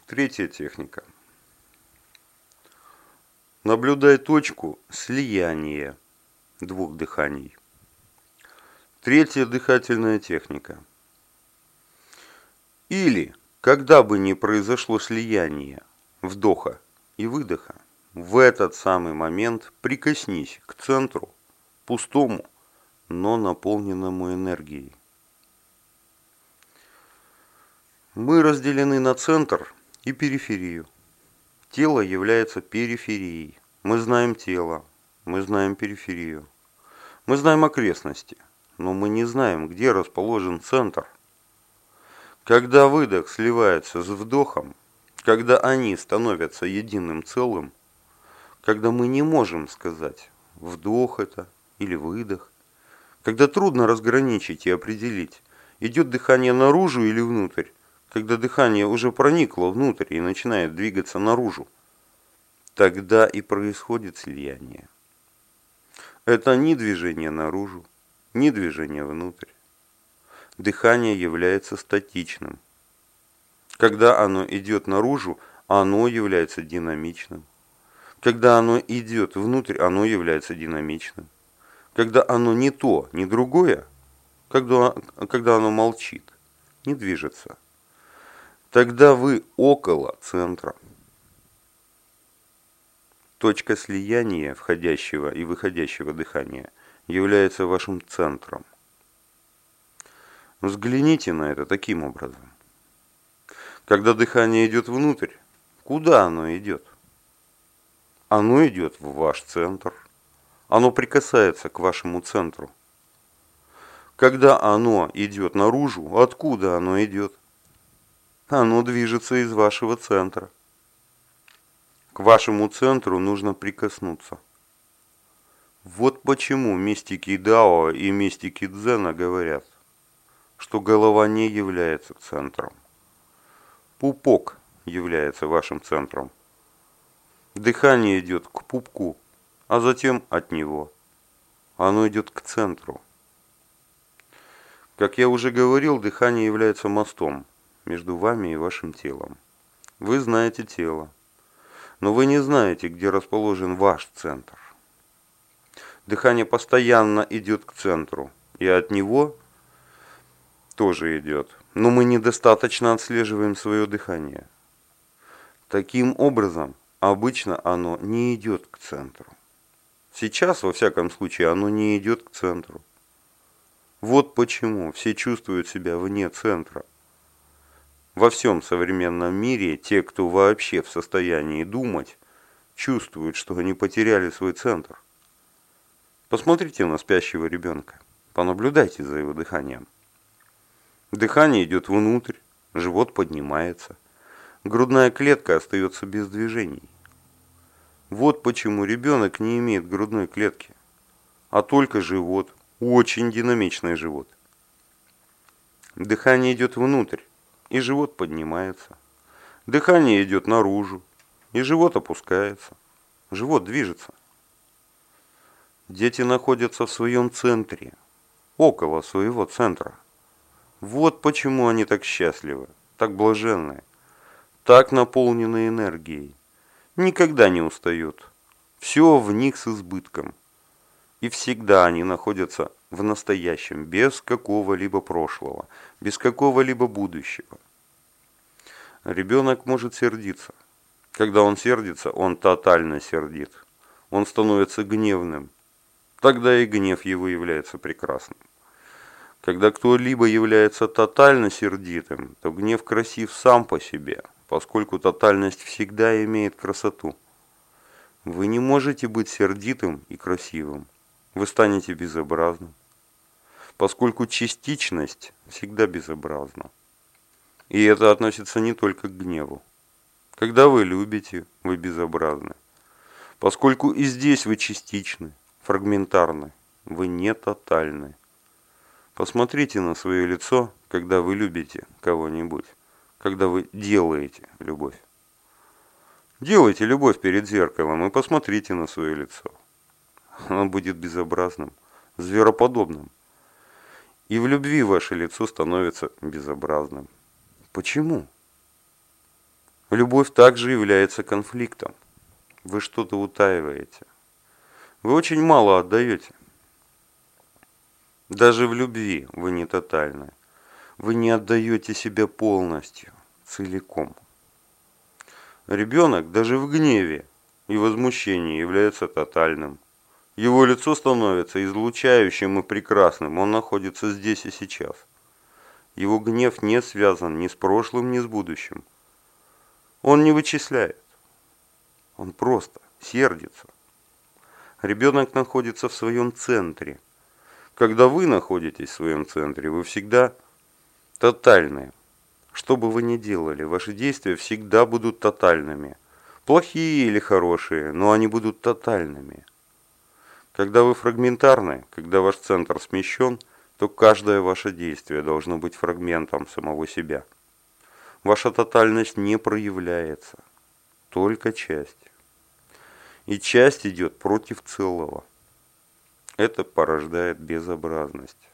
Третья техника. Наблюдай точку слияния двух дыханий. Третья дыхательная техника. Или, когда бы ни произошло слияние вдоха и выдоха, в этот самый момент прикоснись к центру, пустому, но наполненному энергией. Мы разделены на центр и периферию. Тело является периферией. Мы знаем тело, мы знаем периферию. Мы знаем окрестности, но мы не знаем, где расположен центр. Когда выдох сливается с вдохом, когда они становятся единым целым, когда мы не можем сказать, вдох это или выдох, когда трудно разграничить и определить, идет дыхание наружу или внутрь, когда дыхание уже проникло внутрь и начинает двигаться наружу, тогда и происходит слияние. Это ни движение наружу, ни движение внутрь. Дыхание является статичным. Когда оно идет наружу, оно является динамичным. Когда оно идет внутрь, оно является динамичным. Когда оно не то, не другое, когда оно молчит, не движется, тогда вы около центра. Точка слияния входящего и выходящего дыхания является вашим центром. Взгляните на это таким образом. Когда дыхание идет внутрь, куда оно идет? Оно идет в ваш центр. Оно прикасается к вашему центру. Когда оно идет наружу, откуда оно идет? Оно движется из вашего центра. К вашему центру нужно прикоснуться. Вот почему мистики Дао и мистики Дзена говорят, что голова не является центром. Пупок является вашим центром. Дыхание идет к пупку, а затем от него. Оно идет к центру. Как я уже говорил, дыхание является мостом между вами и вашим телом. Вы знаете тело, но вы не знаете, где расположен ваш центр. Дыхание постоянно идет к центру, и от него тоже идет. Но мы недостаточно отслеживаем свое дыхание. Таким образом, обычно оно не идет к центру. Сейчас, во всяком случае, оно не идет к центру. Вот почему все чувствуют себя вне центра. Во всем современном мире те, кто вообще в состоянии думать, чувствуют, что они потеряли свой центр. Посмотрите на спящего ребенка, понаблюдайте за его дыханием. Дыхание идет внутрь, живот поднимается, грудная клетка остается без движений. Вот почему ребенок не имеет грудной клетки, а только живот, очень динамичный живот. Дыхание идет внутрь, и живот поднимается. Дыхание идет наружу, и живот опускается. Живот движется. Дети находятся в своем центре, около своего центра. Вот почему они так счастливы, так блаженны, так наполнены энергией. Никогда не устают. Все в них с избытком. И всегда они находятся в настоящем, без какого-либо прошлого, без какого-либо будущего. Ребенок может сердиться. Когда он сердится, он тотально сердит. Он становится гневным. Тогда и гнев его является прекрасным. Когда кто-либо является тотально сердитым, то гнев красив сам по себе, поскольку тотальность всегда имеет красоту. Вы не можете быть сердитым и красивым. Вы станете безобразным, поскольку частичность всегда безобразна. И это относится не только к гневу. Когда вы любите, вы безобразны, поскольку и здесь вы частичны, фрагментарны, вы не тотальны. Посмотрите на свое лицо, когда вы любите кого-нибудь, когда вы делаете любовь. Делайте любовь перед зеркалом и посмотрите на свое лицо. Оно будет безобразным, звероподобным. И в любви ваше лицо становится безобразным. Почему? Любовь также является конфликтом. Вы что-то утаиваете. Вы очень мало отдаете. Даже в любви вы не тотальны. Вы не отдаете себя полностью, целиком. Ребенок даже в гневе и возмущении является тотальным. Его лицо становится излучающим и прекрасным. Он находится здесь и сейчас. Его гнев не связан ни с прошлым, ни с будущим. Он не вычисляет. Он просто сердится. Ребенок находится в своем центре. Когда вы находитесь в своем центре, вы всегда тотальны. Что бы вы ни делали, ваши действия всегда будут тотальными. Плохие или хорошие, но они будут тотальными. Когда вы фрагментарны, когда ваш центр смещен, то каждое ваше действие должно быть фрагментом самого себя. Ваша тотальность не проявляется, только часть. И часть идет против целого. Это порождает безобразность.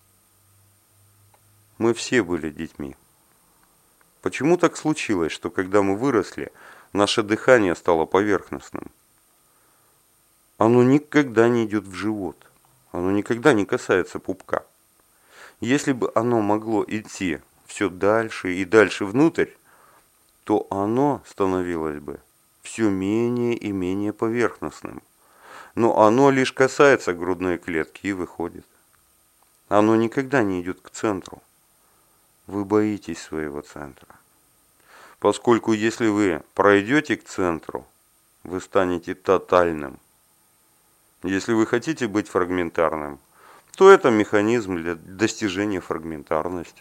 Мы все были детьми. Почему так случилось, что когда мы выросли, наше дыхание стало поверхностным? Оно никогда не идет в живот. Оно никогда не касается пупка. Если бы оно могло идти все дальше и дальше внутрь, то оно становилось бы все менее и менее поверхностным. Но оно лишь касается грудной клетки и выходит. Оно никогда не идет к центру. Вы боитесь своего центра. Поскольку если вы пройдете к центру, вы станете тотальным. Если вы хотите быть фрагментарным, то это механизм для достижения фрагментарности.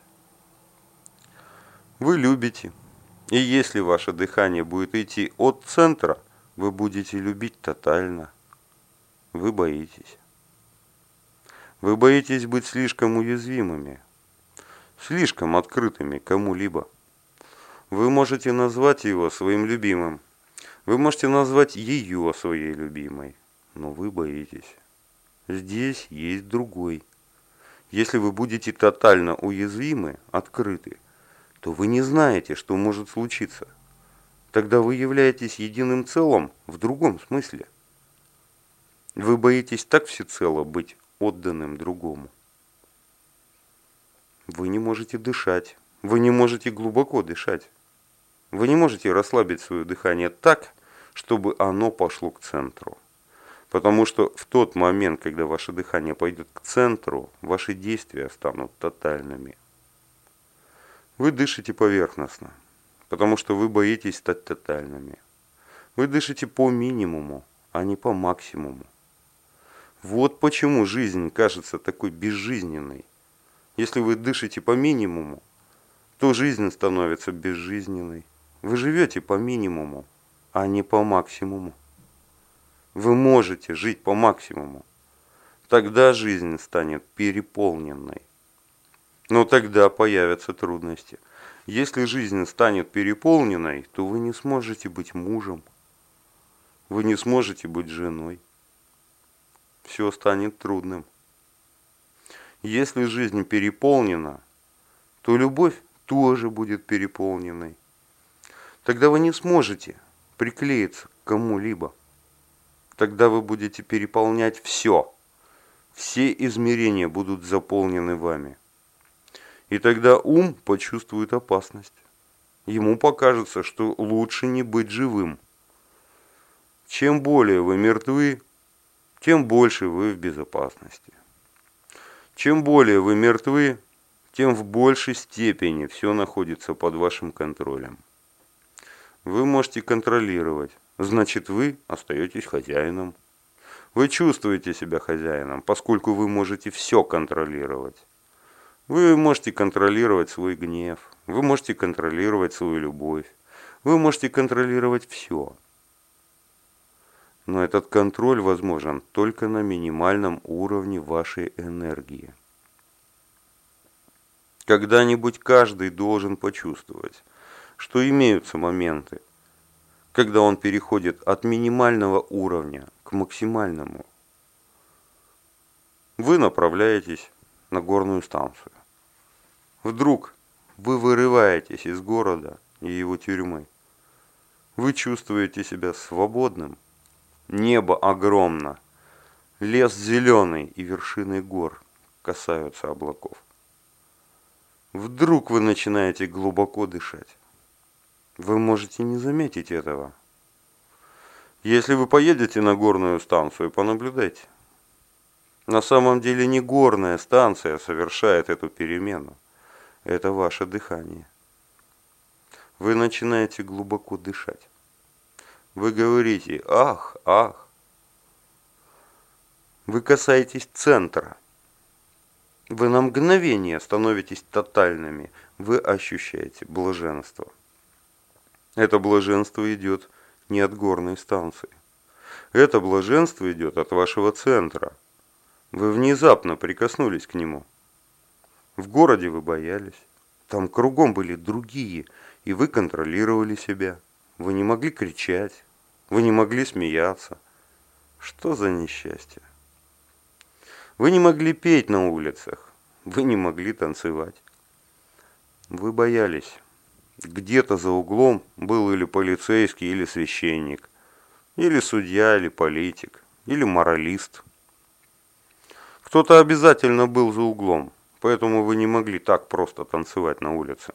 Вы любите. И если ваше дыхание будет идти от центра, вы будете любить тотально. Вы боитесь. Вы боитесь быть слишком уязвимыми, слишком открытыми кому-либо. Вы можете назвать его своим любимым. Вы можете назвать ее своей любимой. Но вы боитесь. Здесь есть другой. Если вы будете тотально уязвимы, открыты, то вы не знаете, что может случиться. Тогда вы являетесь единым целым в другом смысле. Вы боитесь так всецело быть отданным другому. Вы не можете дышать. Вы не можете глубоко дышать. Вы не можете расслабить свое дыхание так, чтобы оно пошло к центру. Потому что в тот момент, когда ваше дыхание пойдет к центру, ваши действия станут тотальными. Вы дышите поверхностно, потому что вы боитесь стать тотальными. Вы дышите по минимуму, а не по максимуму. Вот почему жизнь кажется такой безжизненной. Если вы дышите по минимуму, то жизнь становится безжизненной. Вы живете по минимуму, а не по максимуму. Вы можете жить по максимуму. Тогда жизнь станет переполненной. Но тогда появятся трудности. Если жизнь станет переполненной, то вы не сможете быть мужем. Вы не сможете быть женой. Все станет трудным. Если жизнь переполнена, то любовь тоже будет переполненной. Тогда вы не сможете приклеиться к кому-либо. Тогда вы будете переполнять все. Все измерения будут заполнены вами. И тогда ум почувствует опасность. Ему покажется, что лучше не быть живым. Чем более вы мертвы, тем больше вы в безопасности. Чем более вы мертвы, тем в большей степени все находится под вашим контролем. Вы можете контролировать, значит вы остаетесь хозяином. Вы чувствуете себя хозяином, поскольку вы можете все контролировать. Вы можете контролировать свой гнев, вы можете контролировать свою любовь, вы можете контролировать все. Но этот контроль возможен только на минимальном уровне вашей энергии. Когда-нибудь каждый должен почувствовать, что имеются моменты, когда он переходит от минимального уровня к максимальному. Вы направляетесь на горную станцию. Вдруг вы вырываетесь из города и его тюрьмы. Вы чувствуете себя свободным. Небо огромно. Лес зеленый и вершины гор касаются облаков. Вдруг вы начинаете глубоко дышать. Вы можете не заметить этого. Если вы поедете на горную станцию, понаблюдайте. На самом деле не горная станция совершает эту перемену. Это ваше дыхание. Вы начинаете глубоко дышать. Вы говорите «ах, ах». Вы касаетесь центра. Вы на мгновение становитесь тотальными. Вы ощущаете блаженство. Это блаженство идет не от горной станции. Это блаженство идет от вашего центра. Вы внезапно прикоснулись к нему. В городе вы боялись. Там кругом были другие, и вы контролировали себя. Вы не могли кричать. Вы не могли смеяться. Что за несчастье? Вы не могли петь на улицах. Вы не могли танцевать. Вы боялись. Где-то за углом был или полицейский, или священник, или судья, или политик, или моралист. Кто-то обязательно был за углом, поэтому вы не могли так просто танцевать на улице.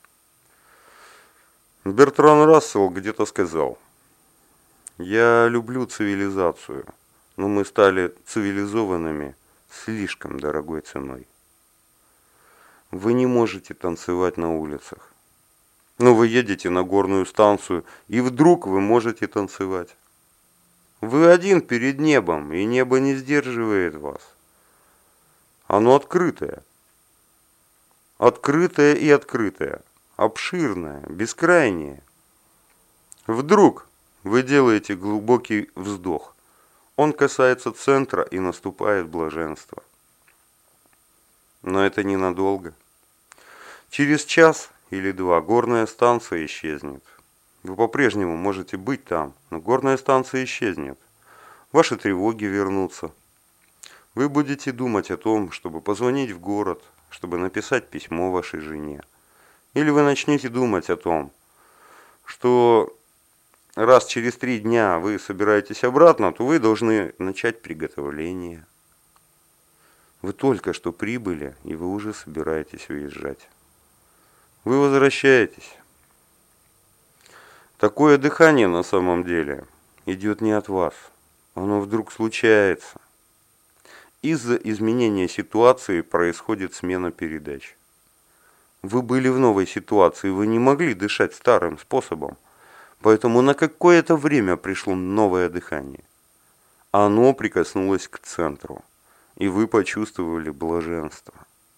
Бертран Рассел где-то сказал: «Я люблю цивилизацию, но мы стали цивилизованными слишком дорогой ценой». Вы не можете танцевать на улицах. Но вы едете на горную станцию, и вдруг вы можете танцевать. Вы один перед небом, и небо не сдерживает вас. Оно открытое. Открытое и открытое. Обширное, бескрайнее. Вдруг вы делаете глубокий вздох. Он касается центра, и наступает блаженство. Но это ненадолго. Через час или два горная станция исчезнет. Вы по-прежнему можете быть там, но горная станция исчезнет. Ваши тревоги вернутся. Вы будете думать о том, чтобы позвонить в город, чтобы написать письмо вашей жене. Или вы начнете думать о том, что раз через 3 дня вы собираетесь обратно, то вы должны начать приготовление. Вы только что прибыли, и вы уже собираетесь уезжать. Вы возвращаетесь. Такое дыхание на самом деле идет не от вас. Оно вдруг случается. Из-за изменения ситуации происходит смена передач. Вы были в новой ситуации, вы не могли дышать старым способом. Поэтому на какое-то время пришло новое дыхание. Оно прикоснулось к центру, и вы почувствовали блаженство.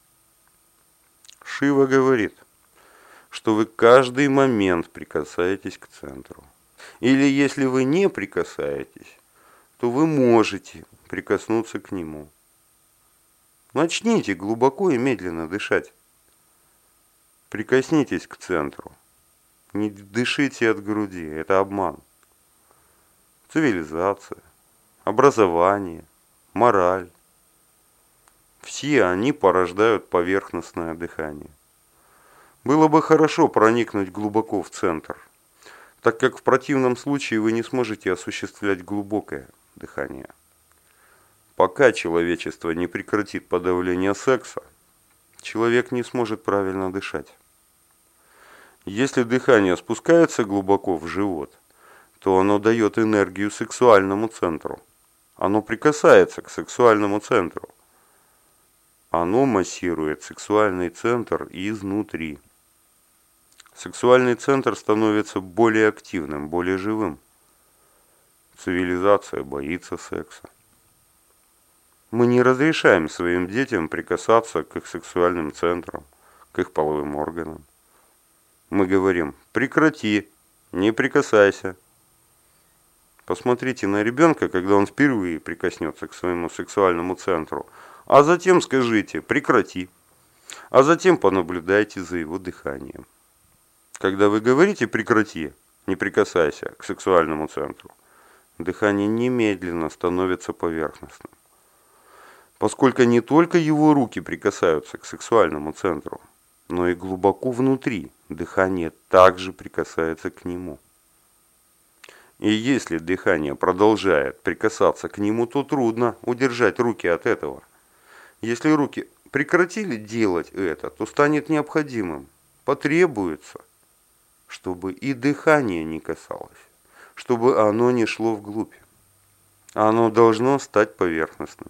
Шива говорит, что вы каждый момент прикасаетесь к центру. Или если вы не прикасаетесь, то вы можете прикоснуться к нему. Начните глубоко и медленно дышать. Прикоснитесь к центру. Не дышите от груди, это обман. Цивилизация, образование, мораль. Все они порождают поверхностное дыхание. Было бы хорошо проникнуть глубоко в центр, так как в противном случае вы не сможете осуществлять глубокое дыхание. Пока человечество не прекратит подавление секса, человек не сможет правильно дышать. Если дыхание спускается глубоко в живот, то оно дает энергию сексуальному центру. Оно прикасается к сексуальному центру. Оно массирует сексуальный центр изнутри. Сексуальный центр становится более активным, более живым. Цивилизация боится секса. Мы не разрешаем своим детям прикасаться к их сексуальным центрам, к их половым органам. Мы говорим: прекрати, не прикасайся. Посмотрите на ребенка, когда он впервые прикоснется к своему сексуальному центру, а затем скажите: прекрати. А затем понаблюдайте за его дыханием. Когда вы говорите «прекрати», не прикасайся к сексуальному центру, дыхание немедленно становится поверхностным. Поскольку не только его руки прикасаются к сексуальному центру, но и глубоко внутри дыхание также прикасается к нему. И если дыхание продолжает прикасаться к нему, то трудно удержать руки от этого. Если руки прекратили делать это, то станет необходимым, потребуется, чтобы и дыхание не касалось, чтобы оно не шло вглубь. Оно должно стать поверхностным.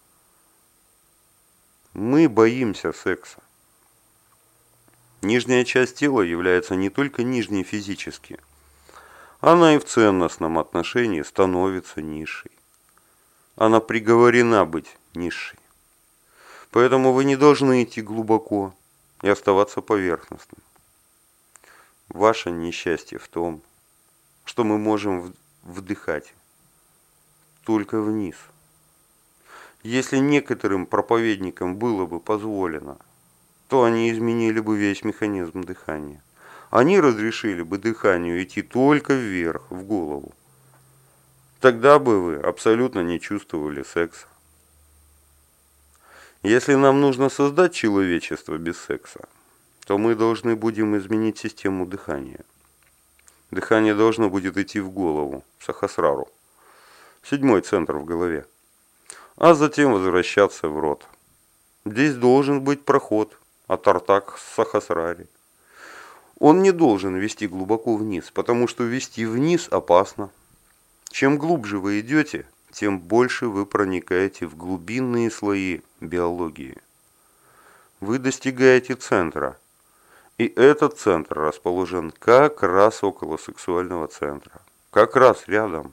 Мы боимся секса. Нижняя часть тела является не только нижней физически, она и в ценностном отношении становится низшей. Она приговорена быть низшей. Поэтому вы не должны идти глубоко и оставаться поверхностным. Ваше несчастье в том, что мы можем вдыхать только вниз. Если некоторым проповедникам было бы позволено, то они изменили бы весь механизм дыхания. Они разрешили бы дыханию идти только вверх, в голову. Тогда бы вы абсолютно не чувствовали секса. Если нам нужно создать человечество без секса, то мы должны будем изменить систему дыхания. Дыхание должно будет идти в голову, сахасрару, 7-й центр в голове, а затем возвращаться в рот. Здесь должен быть проход от рта к сахасраре. Он не должен вести глубоко вниз, потому что вести вниз опасно. Чем глубже вы идете, тем больше вы проникаете в глубинные слои биологии. Вы достигаете центра, и этот центр расположен как раз около сексуального центра, как раз рядом.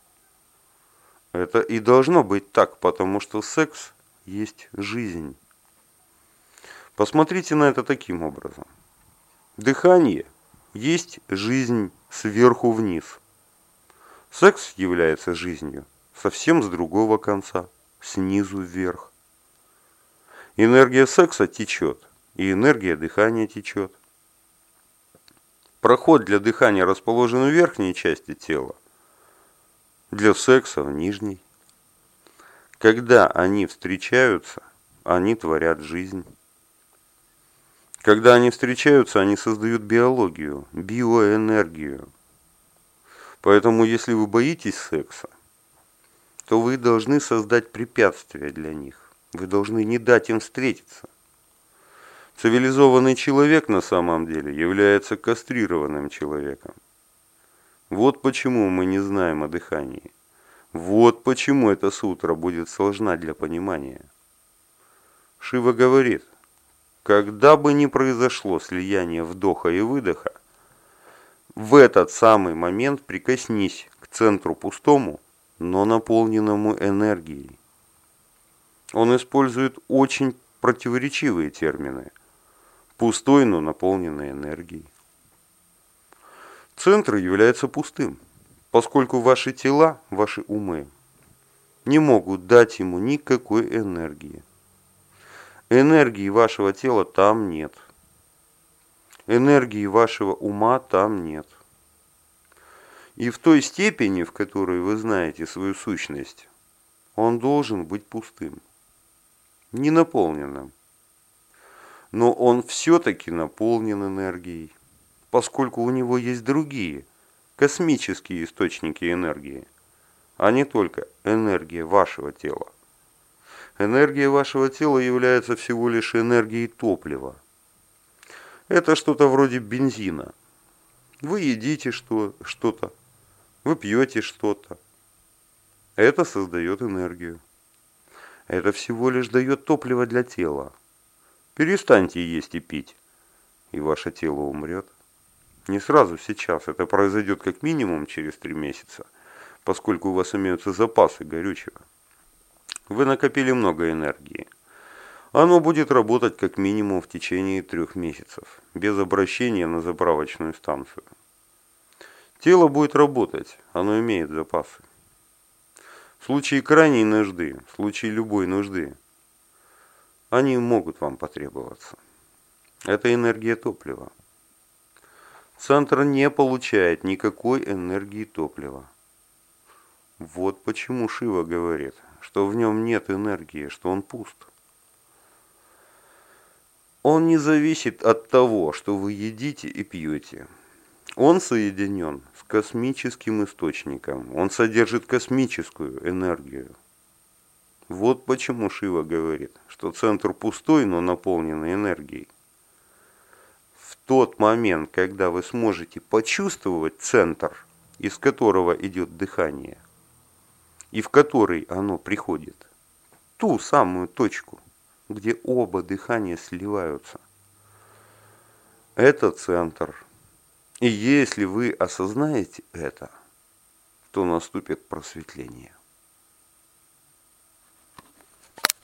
Это и должно быть так, потому что секс есть жизнь. Посмотрите на это таким образом. Дыхание есть жизнь сверху вниз. Секс является жизнью совсем с другого конца, снизу вверх. Энергия секса течет, и энергия дыхания течет. Проход для дыхания расположен в верхней части тела, для секса в нижней. Когда они встречаются, они творят жизнь. Когда они встречаются, они создают биологию, биоэнергию. Поэтому, если вы боитесь секса, то вы должны создать препятствия для них. Вы должны не дать им встретиться. Цивилизованный человек на самом деле является кастрированным человеком. Вот почему мы не знаем о дыхании. Вот почему эта сутра будет сложна для понимания. Шива говорит, когда бы ни произошло слияние вдоха и выдоха, в этот самый момент прикоснись к центру пустому, но наполненному энергией. Он использует очень противоречивые термины. Пустой, но наполненный энергией. Центр является пустым, поскольку ваши тела, ваши умы не могут дать ему никакой энергии. Энергии вашего тела там нет. Энергии вашего ума там нет. И в той степени, в которой вы знаете свою сущность, он должен быть пустым, не наполненным. Но он все-таки наполнен энергией, поскольку у него есть другие, космические источники энергии, а не только энергия вашего тела. Энергия вашего тела является всего лишь энергией топлива. Это что-то вроде бензина. Вы едите что-то, вы пьете что-то. Это создает энергию. Это всего лишь дает топливо для тела. Перестаньте есть и пить, и ваше тело умрет. Не сразу сейчас, это произойдет как минимум через 3 месяца, поскольку у вас имеются запасы горючего. Вы накопили много энергии. Оно будет работать как минимум в течение 3 месяцев, без обращения на заправочную станцию. Тело будет работать, оно имеет запасы. В случае крайней нужды, в случае любой нужды, они могут вам потребоваться. Это энергия топлива. Центр не получает никакой энергии топлива. Вот почему Шива говорит, что в нем нет энергии, что он пуст. Он не зависит от того, что вы едите и пьете. Он соединен с космическим источником, он содержит космическую энергию. Вот почему Шива говорит, что центр пустой, но наполненный энергией. В тот момент, когда вы сможете почувствовать центр, из которого идет дыхание, и в который оно приходит, ту самую точку, где оба дыхания сливаются, это центр. И если вы осознаете это, то наступит просветление.